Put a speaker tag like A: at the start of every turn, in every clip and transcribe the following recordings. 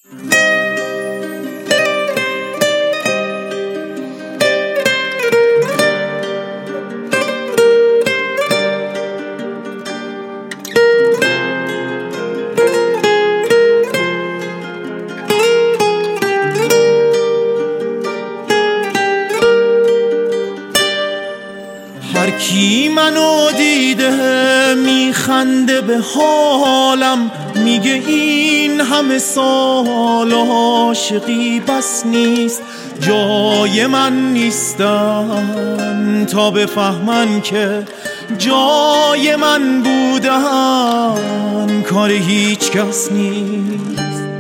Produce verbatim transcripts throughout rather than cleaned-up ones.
A: هر کی منو دیده میخنده به حالم، میگه این همه سال عاشقی بس نیست. جای من نیستن تا بفهمن که جای من بودن کار هیچ کس نیست.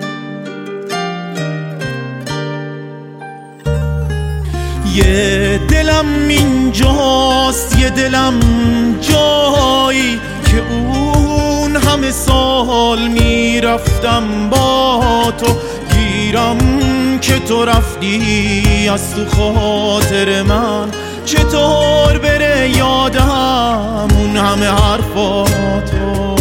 A: یه دلم اینجاست، یه دلم جایی که اون همه سال میرفتم با تو، گیرم که تو رفتی از تو خاطر من. چطور بره یادم اون همه حرفاتو؟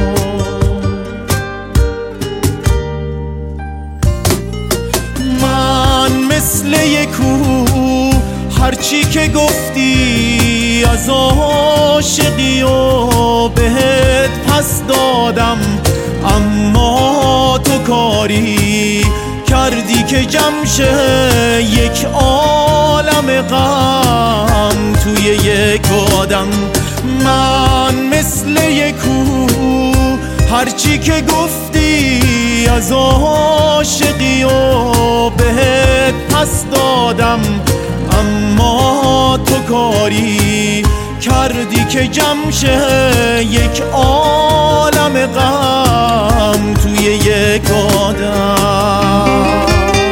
A: من مثل یک کوه هرچی که گفتی از عاشقی و بهت پس دادم، اما تو کاری کردی که جمع شه یک عالم غم توی یک آدم. من مثل یک کوه هرچی که گفتی از عاشقی و بهت پس دادم، اما تو کاری کردی که جمع شه یک عالم غم توی یک آدم.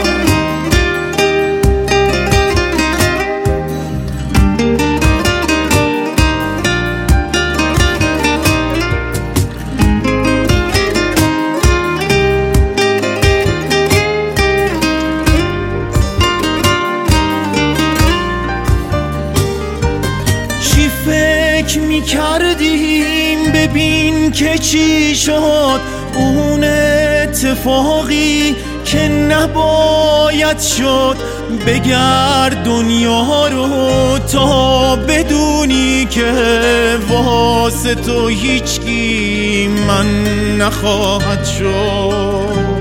A: فکر می کردیم ببین که چی شد، اون اتفاقی که نباید شد. بگرد دنیا رو تا بدونی که واسه تو هیچکی من نخواهد شد.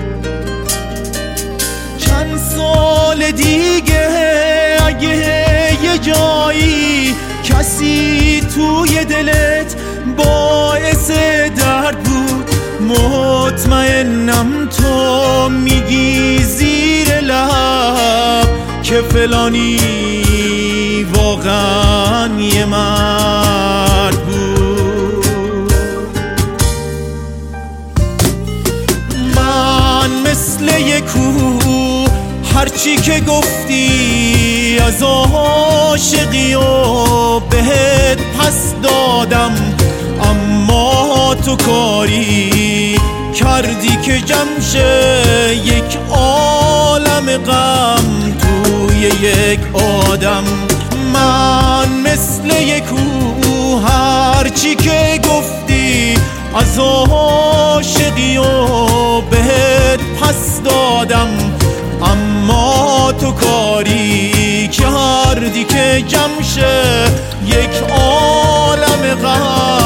A: چند سال دیگه اگه یه جایی کسی توی دلت باعث درد بود، مطمئنم تو میگی زیر لب که فلانی واقعا یه مرد بود. من مثل یک کوه هرچی که گفتی از عاشقی و بهت پس دادم، اما تو کاری کردی که جمع شه یک عالم غم توی یک آدم. من مثل یک کوه هرچی که گفتی از عاشقی و بهت پس دادم، اما تو کاری کردی که جمع شه یک عالم غم